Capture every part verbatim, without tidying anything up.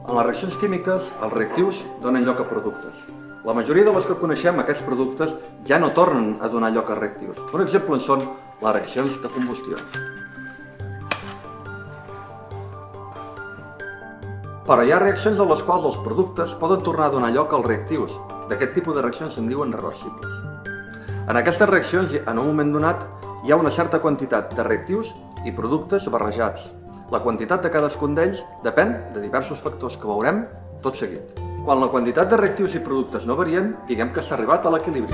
En les reaccions químiques, els reactius donen lloc a productes. La majoria de les que coneixem, aquests productes, ja no tornen a donar lloc a reactius. Un exemple en són les reaccions de combustió. Però hi ha reaccions en les quals els productes poden tornar a donar lloc als reactius. D'aquest tipus de reaccions se'n diuen reversibles. En aquestes reaccions, en un moment donat, hi ha una certa quantitat de reactius i productes barrejats. La quantitat de cadascun d'ells depèn de diversos factors que veurem tot seguit. Quan la quantitat de reactius i productes no varien, diguem que s'ha arribat a l'equilibri.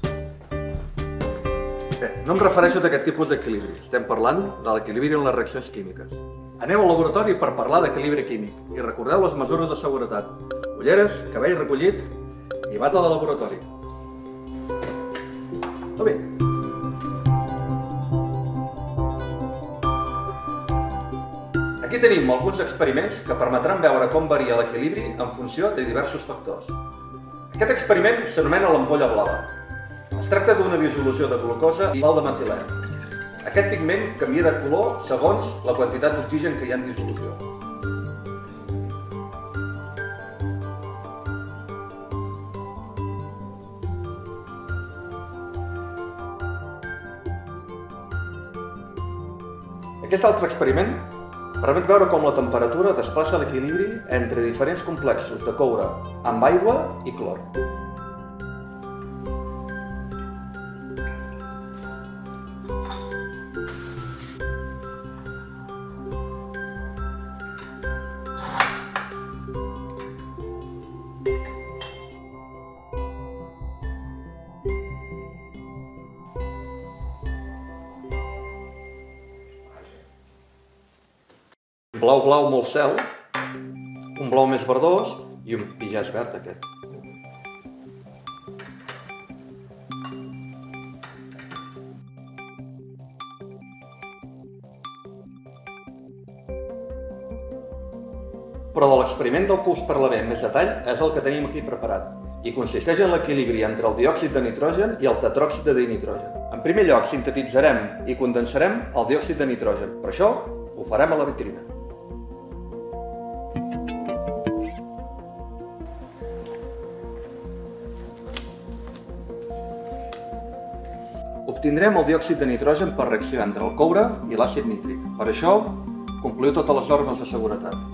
Bé, no em refereixo a aquest tipus d'equilibri. Estem parlant de l'equilibri en les reaccions químiques. Anem al laboratori per parlar d'equilibri químic i recordeu les mesures de seguretat. Ulleres, cabell recollit i bata de laboratori. Molt bé. Aquí tenim alguns experiments que permetran veure com varia l'equilibri en funció de diversos factors. Aquest experiment s'anomena l'ampolla blava. Es tracta d'una dissolució de glucosa i de metilè. Aquest pigment canvia de color segons la quantitat d'oxigen que hi ha en dissolució. Aquest altre experiment permet veure com la temperatura desplaça l'equilibri entre diferents complexos de coure amb aigua i clor. Un blau blau molt cel, un blau més verdós i un ja és verd aquest. Però de l'experiment del que us parlaré en més detall és el que tenim aquí preparat i consisteix en l'equilibri entre el diòxid de nitrogen i el tetròxid de dinitrogen. En primer lloc, sintetitzarem i condensarem el diòxid de nitrogen. Per això ho farem a la vitrina. Obtindrem el diòxid de nitrogen per reacció entre el coure i l'àcid nítric. Per això, compliu totes les normes de seguretat.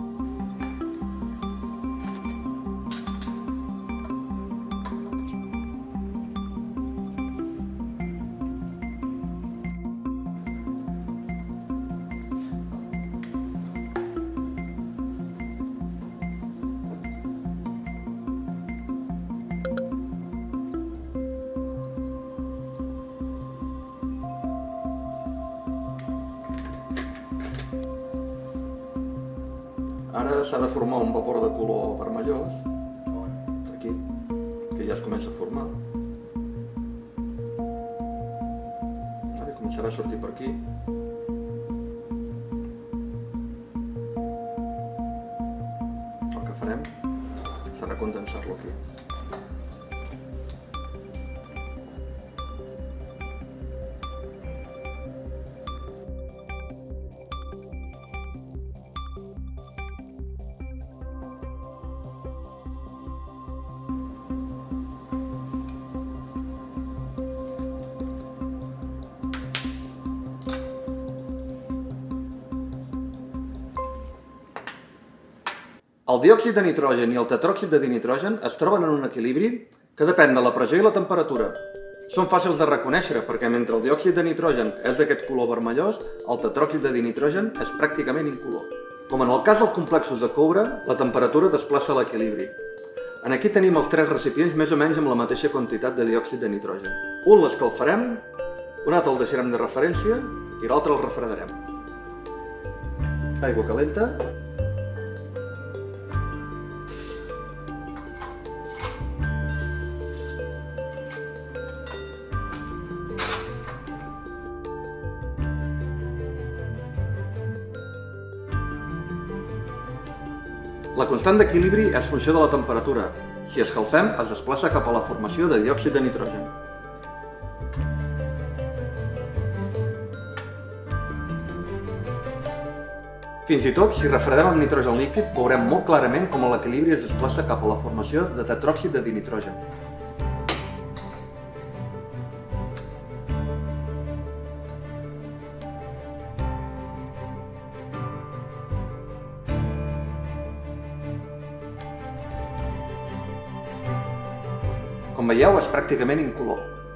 Ara s'ha de formar un vapor de color vermellós, aquí, que ja es comença a formar. Ara començarà a sortir per aquí. El que farem serà condensar-lo aquí. El diòxid de nitrogen i el tetròxid de dinitrogen es troben en un equilibri que depèn de la pressió i la temperatura. Són fàcils de reconèixer perquè mentre el diòxid de nitrogen és d'aquest color vermellós, el tetròxid de dinitrogen és pràcticament incolor. Com en el cas dels complexos de coure, la temperatura desplaça l'equilibri. En aquí tenim els tres recipients més o menys amb la mateixa quantitat de diòxid de nitrogen. Un l'escalfarem, un altre el deixarem de referència i l'altre el refredarem. Aigua calenta. La constant d'equilibri és funció de la temperatura. Si escalfem, es desplaça cap a la formació de diòxid de nitrogen. Fins i tot, si refredem amb nitrogen líquid, veurem molt clarament com l'equilibri es desplaça cap a la formació de tetròxid de dinitrogen. Com veieu, és pràcticament incolor.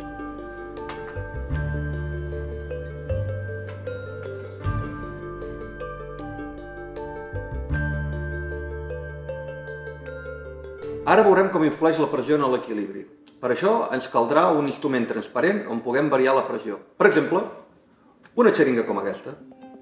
Ara veurem com influeix la pressió en l'equilibri. Per això ens caldrà un instrument transparent on puguem variar la pressió. Per exemple, una xeringa com aquesta.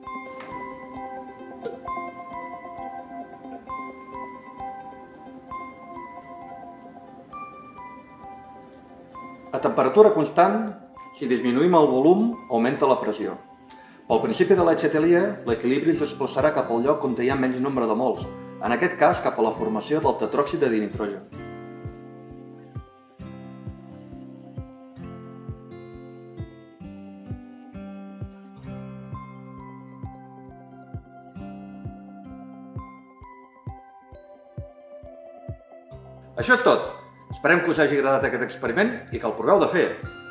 A temperatura constant, si disminuïm el volum, augmenta la pressió. Pel principi de l'Heitsheimer, l'equilibri es desplaçarà cap al lloc on hi ha menys nombre de mols, en aquest cas cap a la formació del tetròxid de dinitrogen. Això és tot! Esperem que us hagi agradat aquest experiment i que el proveu de fer!